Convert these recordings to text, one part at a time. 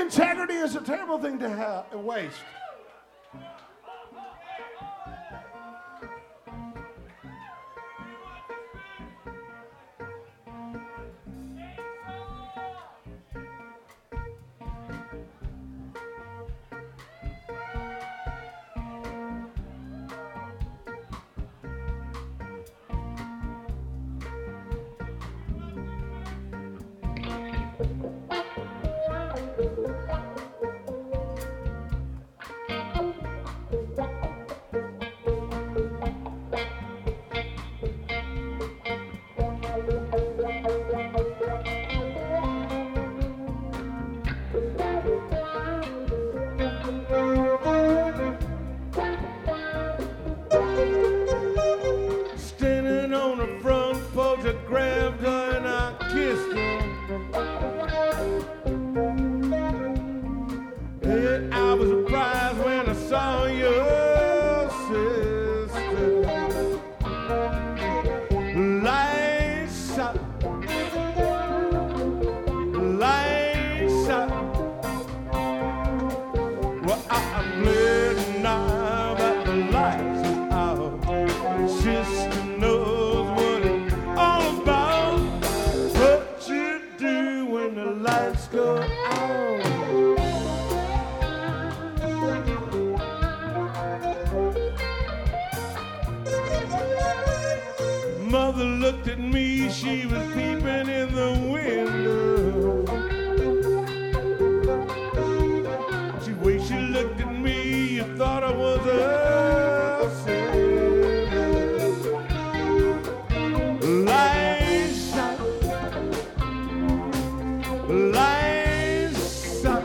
Integrity is a terrible thing to waste. Mother looked at me, she was peeping in the window. The way she looked at me, you thought I was a sinner. Lights out, lights out.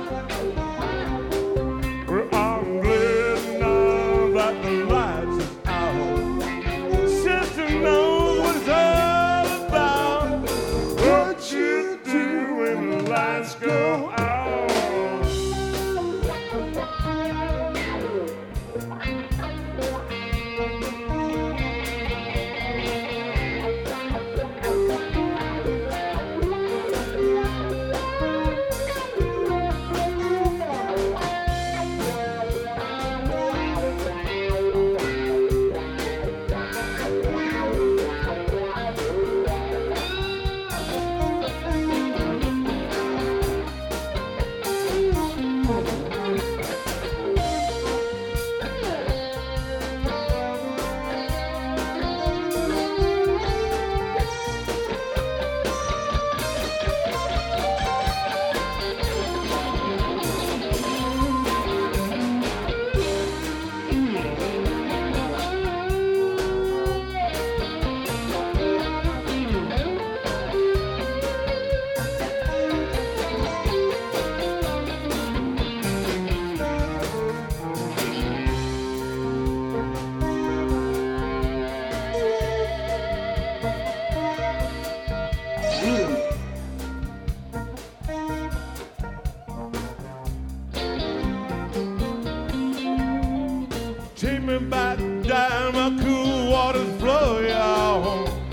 Well, I'm glad now that the lights is out. Sister knows what it's all about. What you do when the lights go out. Take me back down, my cool waters flow, y'all.